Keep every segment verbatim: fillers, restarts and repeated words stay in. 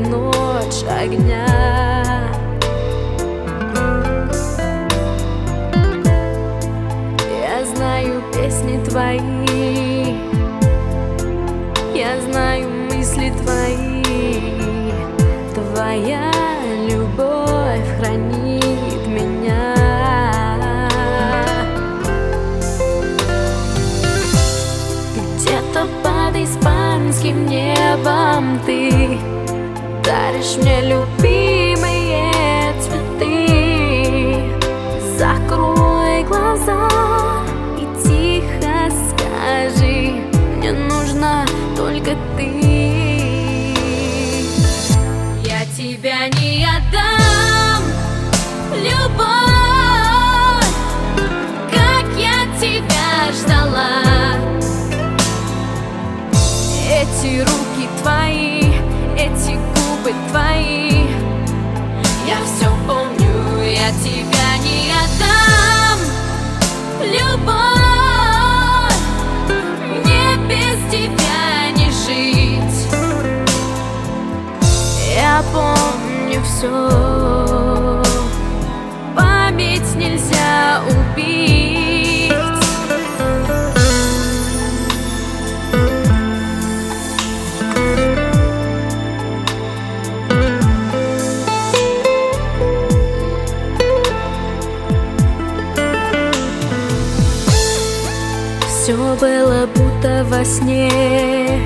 ночь огня. Я знаю песни твои, я знаю мысли твои. Твоя любовь хранит меня. Где-то под испанским небом ты даришь мне любимые цветы. Закрой глаза и тихо скажи: мне нужна только ты. Я тебя не отдам, любовь, как я тебя ждала. Эти руки твои, эти губы твои, я все помню. Я тебя не отдам, любовь, мне без тебя не жить. Я помню все, память нельзя убить. Все было будто во сне,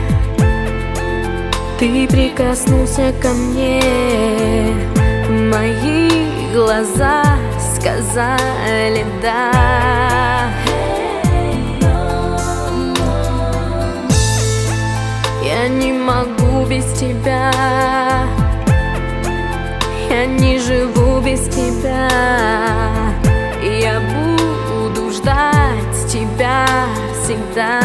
ты прикоснулся ко мне, мои глаза сказали да. Я не могу без тебя, я не живу без тебя. Я буду ждать тебя всегда.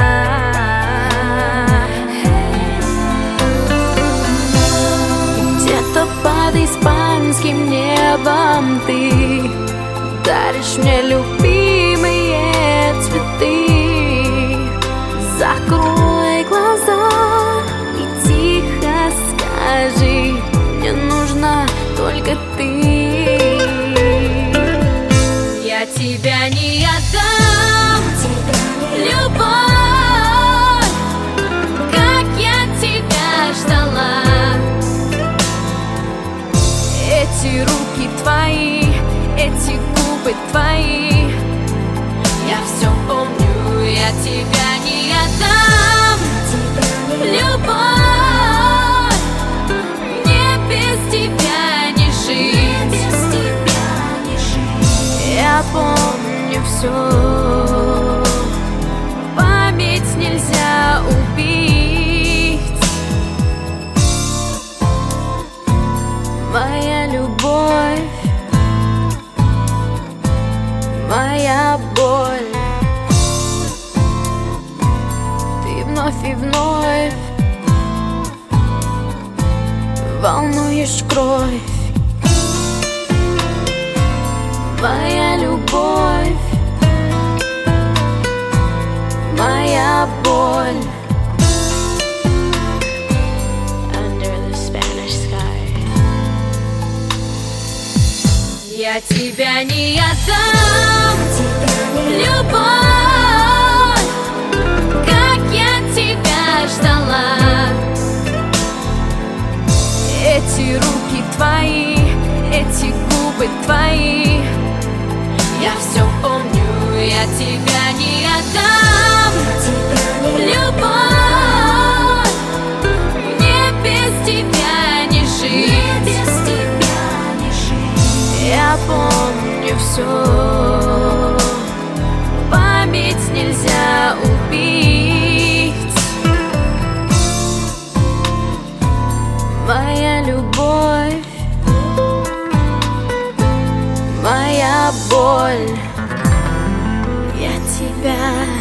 Где-то под испанским небом ты даришь мне любимые цветы. Закрой глаза и тихо скажи: мне нужна только ты. Я тебя не отдам, любовь, как я тебя ждала. Эти руки твои, эти губы твои, я все помню. Я тебя не отдам, любовь, мне без тебя не жить. Я помню все, память нельзя убить. Моя любовь, моя боль, ты вновь и вновь волнуешь кровь. Моя любовь, моя боль. Under the Spanish sky. Я тебя не отдам, любовь, как я тебя ждала. Эти руки твои, эти губы твои, я все помню. Я тебя не отдам, любовь, мне без тебя не жить. Я помню все, память нельзя убить. Моя любовь, моя боль, я тебя